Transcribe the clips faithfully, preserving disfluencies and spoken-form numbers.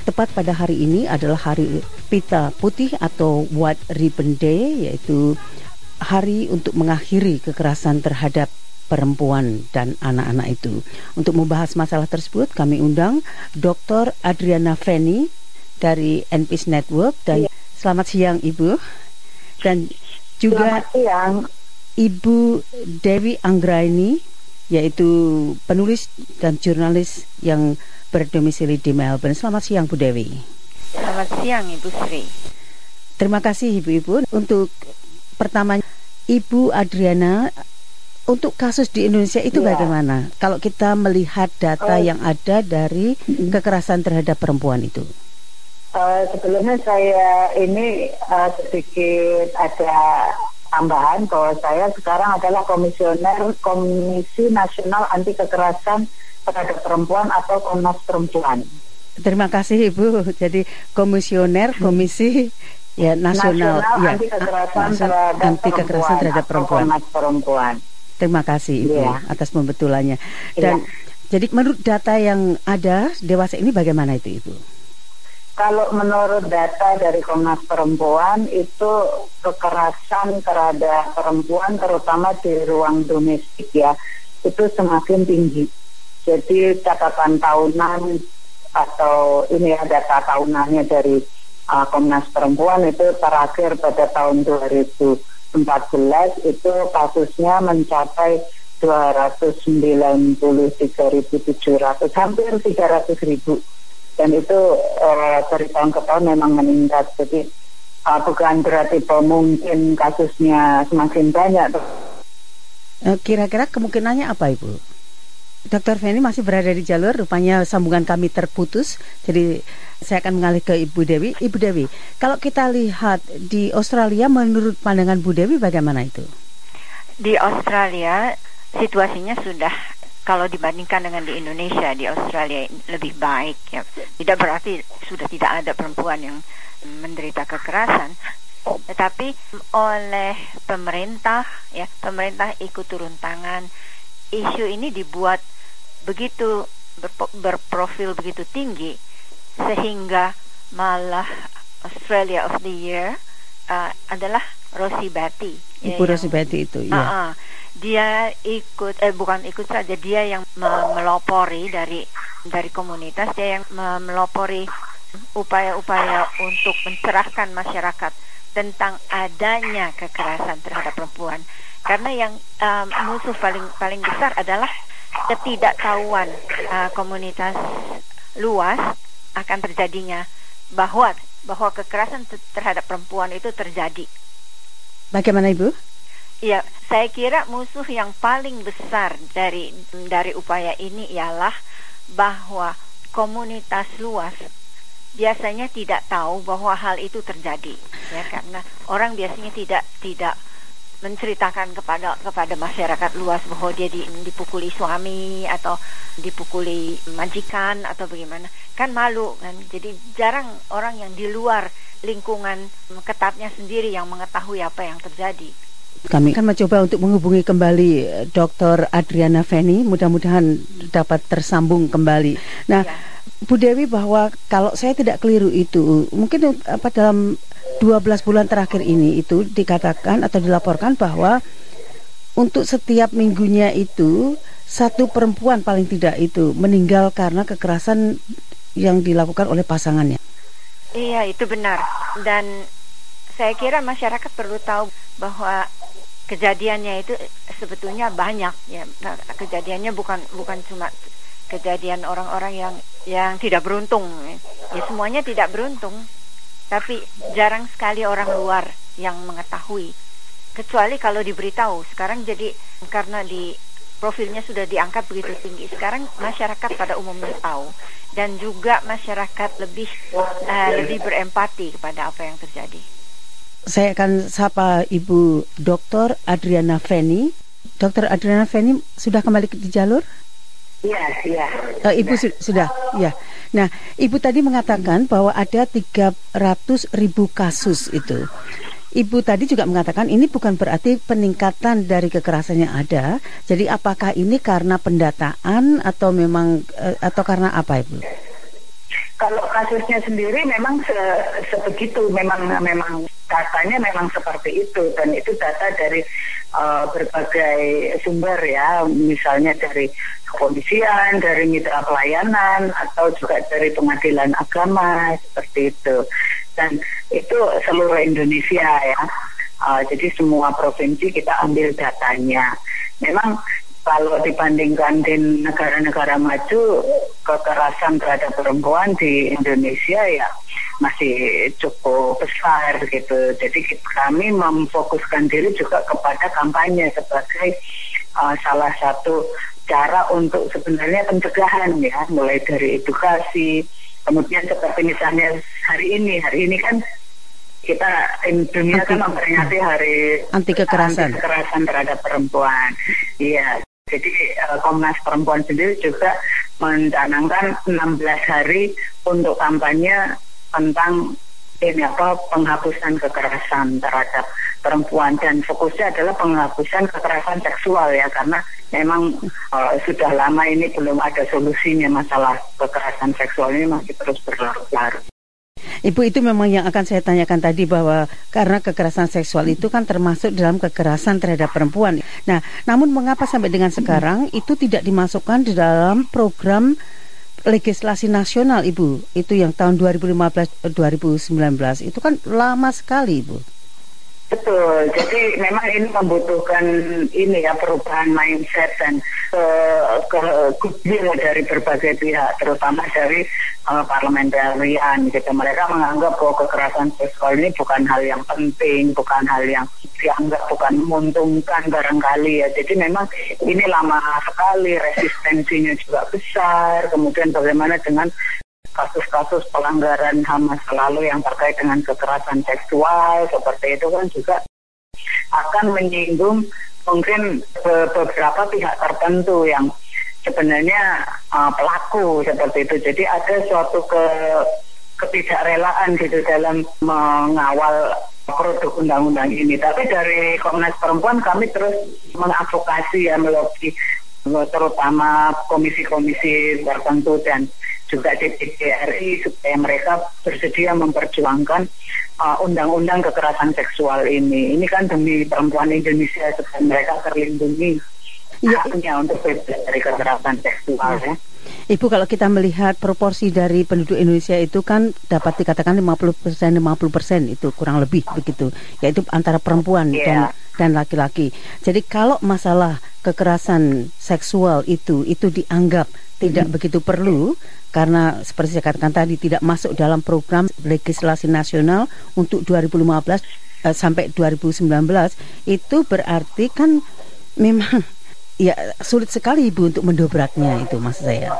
tepat pada hari ini adalah hari pita putih atau White Ribbon Day, yaitu hari untuk mengakhiri kekerasan terhadap perempuan dan anak-anak itu. Untuk membahas masalah tersebut, kami undang doktor Adriana Feni dari N Peace Network. Dan ya. Selamat siang Ibu. Dan juga selamat siang Ibu Dewi Anggraini, yaitu penulis dan jurnalis yang berdomisili di Melbourne. Selamat siang Bu Dewi. Selamat siang Ibu Sri. Terima kasih Ibu-Ibu. Untuk pertama, Ibu Adriana, untuk kasus di Indonesia itu ya. Bagaimana? Kalau kita melihat data uh, yang ada dari uh, kekerasan terhadap perempuan itu. Uh, sebelumnya saya ini uh, sedikit ada tambahan bahwa saya sekarang adalah komisioner Komisi Nasional Anti Kekerasan terhadap Perempuan atau Komnas Perempuan. Terima kasih Ibu. Jadi komisioner Komisi ya Nasional, Nasional ya, Anti Kekerasan terhadap Anti Kekerasan terhadap Perempuan. Komnas Perempuan. Terima kasih Ibu ya. atas pembetulannya. Dan ya. Jadi menurut data yang ada dewasa ini bagaimana itu Ibu? Kalau menurut data dari Komnas Perempuan itu kekerasan terhadap perempuan terutama di ruang domestik ya itu semakin tinggi. Jadi catatan tahunan atau ini ya data tahunannya dari uh, Komnas Perempuan itu terakhir pada tahun dua ribu empat belas itu kasusnya mencapai dua ratus sembilan puluh tiga ribu tujuh ratus, hampir tiga ratus ribu. Dan itu uh, dari tahun ke tahun memang meningkat. Jadi uh, bukan berarti bahwa mungkin kasusnya semakin banyak. Kira-kira kemungkinannya apa Ibu? Doktor Feni masih berada di jalur, rupanya sambungan kami terputus. Jadi saya akan mengalih ke Ibu Dewi. Ibu Dewi, kalau kita lihat di Australia, menurut pandangan Bu Dewi bagaimana itu? Di Australia situasinya sudah, kalau dibandingkan dengan di Indonesia, di Australia lebih baik ya. Tidak berarti sudah tidak ada perempuan yang menderita kekerasan, tetapi oleh pemerintah ya, pemerintah ikut turun tangan. Isu ini dibuat begitu berpo, berprofil begitu tinggi sehingga malah Australia of the Year uh, adalah Rosie Batty. Ibu ya, Rosie Batty itu ya. Uh, uh, dia ikut eh bukan ikut saja, dia yang me- melopori dari dari komunitas, dia yang me- melopori upaya-upaya untuk mencerahkan masyarakat tentang adanya kekerasan terhadap perempuan. Karena yang um, musuh paling paling besar adalah ketidaktahuan uh, komunitas luas akan terjadinya bahwa bahwa kekerasan terhadap perempuan itu terjadi. Bagaimana Ibu? Ya, saya kira musuh yang paling besar dari dari upaya ini ialah bahwa komunitas luas biasanya tidak tahu bahwa hal itu terjadi, ya, karena orang biasanya tidak tidak menceritakan kepada kepada masyarakat luas bahwa dia di, dipukuli suami atau dipukuli majikan atau bagaimana, kan malu kan. Jadi jarang orang yang di luar lingkungan ketatnya sendiri yang mengetahui apa yang terjadi. Kami akan mencoba untuk menghubungi kembali doktor Adriana Feni, mudah-mudahan dapat tersambung kembali. Nah, ya. Bu Dewi, bahwa kalau saya tidak keliru itu mungkin apa dalam dua belas bulan terakhir ini itu dikatakan atau dilaporkan bahwa untuk setiap minggunya itu satu perempuan paling tidak itu meninggal karena kekerasan yang dilakukan oleh pasangannya. Iya, itu benar. Dan saya kira masyarakat perlu tahu bahwa kejadiannya itu sebetulnya banyak ya. Kejadiannya bukan bukan cuma kejadian orang-orang yang yang tidak beruntung. Ya, semuanya tidak beruntung. Tapi jarang sekali orang luar yang mengetahui, kecuali kalau diberitahu. Sekarang jadi karena di profilnya sudah diangkat begitu tinggi, sekarang masyarakat pada umumnya tahu, dan juga masyarakat lebih uh, lebih berempati kepada apa yang terjadi. Saya akan sapa Ibu Doktor Adriana Feni. Doktor Adriana Feni sudah kembali di jalur? Iya, iya. Uh, Ibu su- sudah, ya. Nah, Ibu tadi mengatakan bahwa ada tiga ratus ribu kasus itu. Ibu tadi juga mengatakan ini bukan berarti peningkatan dari kekerasan yang ada. Jadi apakah ini karena pendataan atau memang uh, atau karena apa, Ibu? Kalau kasusnya sendiri memang se sebegitu, memang memang datanya memang seperti itu, dan itu data dari uh, berbagai sumber ya, misalnya dari kepolisian, dari mitra pelayanan, atau juga dari pengadilan agama seperti itu, dan itu seluruh Indonesia ya. Uh, jadi semua provinsi kita ambil datanya. Memang kalau dibandingkan di negara-negara maju, kekerasan terhadap perempuan di Indonesia ya masih cukup besar gitu. Jadi kami memfokuskan diri juga kepada kampanye sebagai uh, salah satu cara untuk sebenarnya pencegahan ya, mulai dari edukasi, kemudian seperti misalnya hari ini, hari ini kan kita dunia anti, kan memperingati hari anti kekerasan. anti kekerasan terhadap perempuan. Iya. Jadi Komnas Perempuan sendiri juga mencanangkan enam belas hari untuk kampanye tentang ini apa penghapusan kekerasan terhadap perempuan, dan fokusnya adalah penghapusan kekerasan seksual ya, karena memang uh, sudah lama ini belum ada solusinya, masalah kekerasan seksual ini masih terus berlarut-larut. Ibu, itu memang yang akan saya tanyakan tadi, bahwa karena kekerasan seksual itu kan termasuk dalam kekerasan terhadap perempuan. Nah, namun mengapa sampai dengan sekarang itu tidak dimasukkan di dalam program legislasi nasional, Ibu? Itu yang tahun dua ribu lima belas dua ribu sembilan belas itu kan lama sekali, Ibu. Betul, jadi memang ini membutuhkan ini ya, perubahan mindset dan uh, ke goodwill dari berbagai pihak, terutama dari uh, parlementarian gitu. Mereka menganggap bahwa kekerasan seksual ini bukan hal yang penting, bukan hal yang dianggap bukan menguntungkan barangkali ya. Jadi memang ini lama sekali, resistensinya juga besar. Kemudian bagaimana dengan kasus-kasus pelanggaran H A M masa lalu yang terkait dengan kekerasan seksual seperti itu kan juga akan menyinggung mungkin beberapa pihak tertentu yang sebenarnya uh, pelaku seperti itu. Jadi ada suatu ke ketidakrelaan gitu dalam mengawal produk undang-undang ini. Tapi dari Komnas Perempuan kami terus mengadvokasi ya, melobi terutama komisi-komisi tertentu dan juga D P D R I supaya mereka bersedia memperjuangkan uh, undang-undang kekerasan seksual ini. Ini kan demi perempuan Indonesia supaya mereka terlindungi ya, haknya untuk bebas dari kekerasan seksual ya. Ibu, kalau kita melihat proporsi dari penduduk Indonesia itu kan dapat dikatakan lima puluh persen lima puluh persen itu kurang lebih begitu, yaitu antara perempuan yeah. dan dan laki-laki. Jadi kalau masalah kekerasan seksual itu itu dianggap tidak mm-hmm. begitu perlu, karena seperti saya katakan tadi tidak masuk dalam program legislasi nasional untuk dua ribu lima belas uh, sampai dua ribu sembilan belas, itu berarti kan memang ya sulit sekali Ibu untuk mendobraknya, itu maksud saya.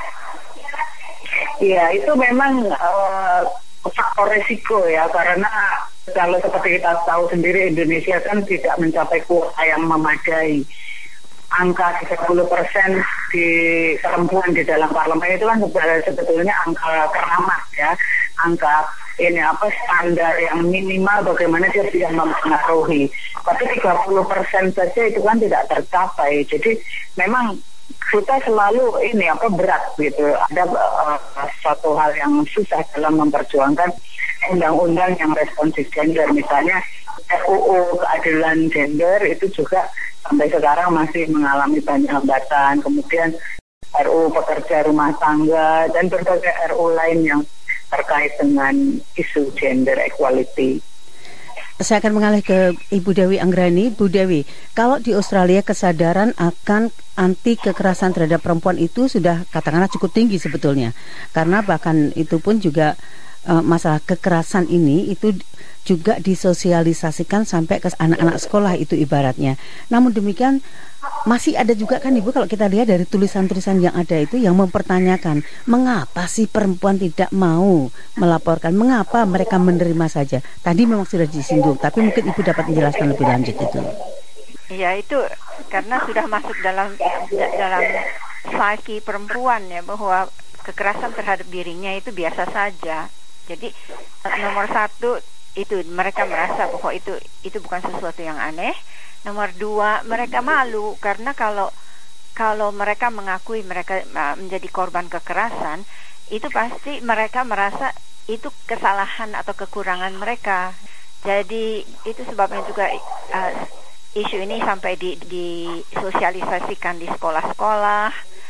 Iya, itu memang uh, faktor resiko ya, karena kalau seperti kita tahu sendiri Indonesia kan tidak mencapai kuota yang memadai. Angka tiga puluh persen di perempuan di dalam parlemen itu kan sebetulnya angka keramat ya, angka ini apa standar yang minimal bagaimana dia bisa mempengaruhi. Tapi tiga puluh persen saja itu kan tidak tercapai. Jadi memang kita selalu ini apa berat gitu. Ada uh, suatu hal yang susah dalam memperjuangkan undang-undang yang responsif gender, misalnya R U U keadilan gender itu juga sampai sekarang masih mengalami banyak hambatan. Kemudian R U pekerja rumah tangga dan berbagai R U lain yang terkait dengan isu gender equality. Saya akan mengalih ke Ibu Dewi Anggrani. Bu Dewi, kalau di Australia kesadaran akan anti kekerasan terhadap perempuan itu sudah katakanlah cukup tinggi sebetulnya, karena bahkan itu pun juga uh, masalah kekerasan ini itu juga disosialisasikan sampai ke anak-anak sekolah itu ibaratnya. Namun demikian masih ada juga kan Ibu, kalau kita lihat dari tulisan-tulisan yang ada itu yang mempertanyakan mengapa sih perempuan tidak mau melaporkan, mengapa mereka menerima saja. Tadi memang sudah disinggung, tapi mungkin Ibu dapat menjelaskan lebih lanjut itu. Iya, itu karena sudah masuk dalam dalam psiki perempuan ya, bahwa kekerasan terhadap dirinya itu biasa saja. Jadi nomor satu itu mereka merasa bahwa itu itu bukan sesuatu yang aneh. Nomor dua, mereka malu karena kalau kalau mereka mengakui mereka uh, menjadi korban kekerasan, itu pasti mereka merasa itu kesalahan atau kekurangan mereka. Jadi itu sebabnya juga uh, isu ini sampai di, disosialisasikan di sekolah-sekolah,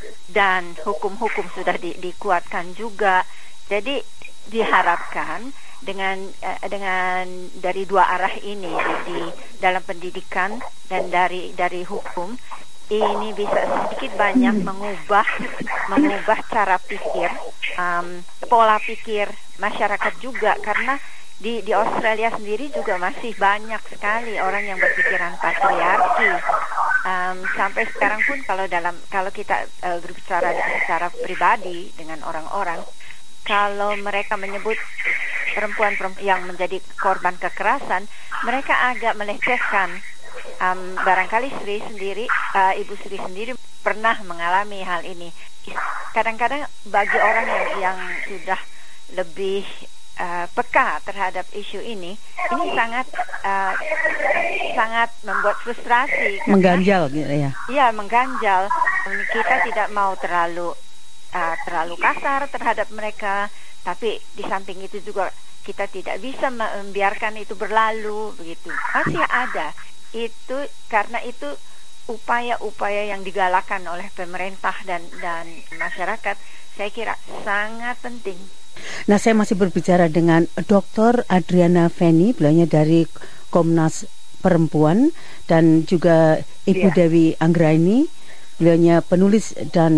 dan hukum-hukum sudah di, dikuatkan juga. Jadi diharapkan dengan uh, dengan dari dua arah ini di, di dalam pendidikan dan dari dari hukum ini bisa sedikit banyak mengubah mengubah cara pikir, um, pola pikir masyarakat juga, karena di di Australia sendiri juga masih banyak sekali orang yang berpikiran patriarki. Um, sampai sekarang pun kalau dalam kalau kita uh, berbicara secara pribadi dengan orang-orang, kalau mereka menyebut perempuan-perempuan yang menjadi korban kekerasan, mereka agak melecehkan. Um, barangkali Sri sendiri, uh, Ibu Sri sendiri pernah mengalami hal ini. Kadang-kadang bagi orang yang yang sudah lebih Uh, peka terhadap isu ini, ini sangat uh, sangat membuat frustrasi, mengganjal gitu ya. Iya, mengganjal. Kita tidak mau terlalu uh, terlalu kasar terhadap mereka, tapi di samping itu juga kita tidak bisa membiarkan itu berlalu begitu. Masih ada itu, karena itu upaya-upaya yang digalakan oleh pemerintah dan dan masyarakat, saya kira sangat penting. Nah, saya masih berbicara dengan doktor Adriana Feni, beliaunya dari Komnas Perempuan, dan juga Ibu yeah. Dewi Anggraini, beliaunya penulis dan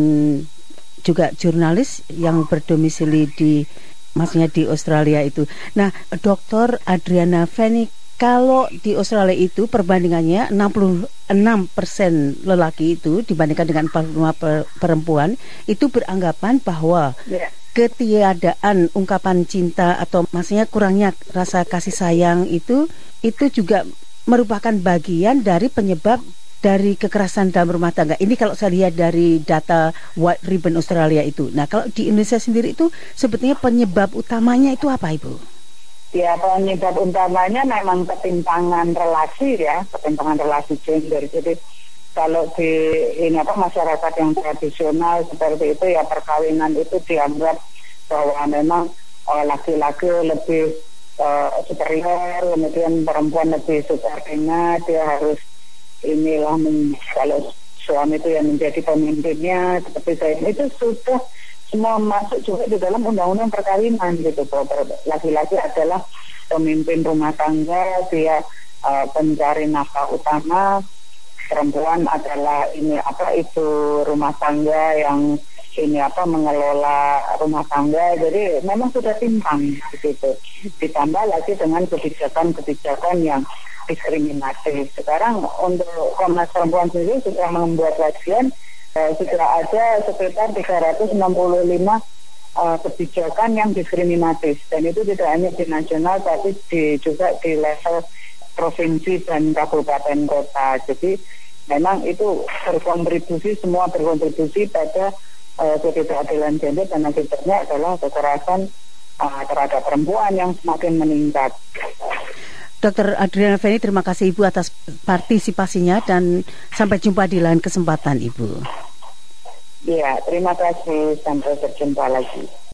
juga jurnalis yang berdomisili di, maksudnya di Australia itu. Nah, doktor Adriana Feni, kalau di Australia itu perbandingannya enam puluh enam persen lelaki itu dibandingkan dengan empat puluh lima persen perempuan, itu beranggapan bahwa yeah. ketiadaan ungkapan cinta atau maksudnya kurangnya rasa kasih sayang itu itu juga merupakan bagian dari penyebab dari kekerasan dalam rumah tangga. Ini kalau saya lihat dari data White Ribbon Australia itu. Nah, kalau di Indonesia sendiri itu sebetulnya penyebab utamanya itu apa, Ibu? Ya, penyebab utamanya memang ketimpangan relasi ya, ketimpangan relasi gender. Jadi kalau di ini apa masyarakat yang tradisional seperti itu ya, perkawinan itu dianggap bahwa memang uh, laki-laki lebih uh, superior, kemudian perempuan lebih subordinat, dia harus inilah men, kalau suami itu yang menjadi pemimpinnya seperti saya. Itu sudah semua masuk juga di dalam undang-undang perkawinan gitu, bahwa laki-laki adalah pemimpin rumah tangga, dia uh, pencari nafkah utama, perempuan adalah ini apa itu rumah tangga yang ini apa mengelola rumah tangga. Jadi memang sudah timpang begitu. Ditambah lagi dengan kebijakan-kebijakan yang diskriminatif. Sekarang untuk Komnas Perempuan sendiri sudah membuat kajian, eh, sudah ada sekitar tiga ratus enam puluh lima eh, kebijakan yang diskriminatif, dan itu tidak hanya di nasional tapi di, juga di level provinsi dan kabupaten kota. Jadi memang itu berkontribusi, semua berkontribusi pada uh, ketidakadilan gender, dan akibatnya adalah kekerasan uh, terhadap perempuan yang semakin meningkat. Doktor Adriana Feni, terima kasih Ibu atas partisipasinya, dan sampai jumpa di lain kesempatan, Ibu. Ya, terima kasih, sampai berjumpa lagi.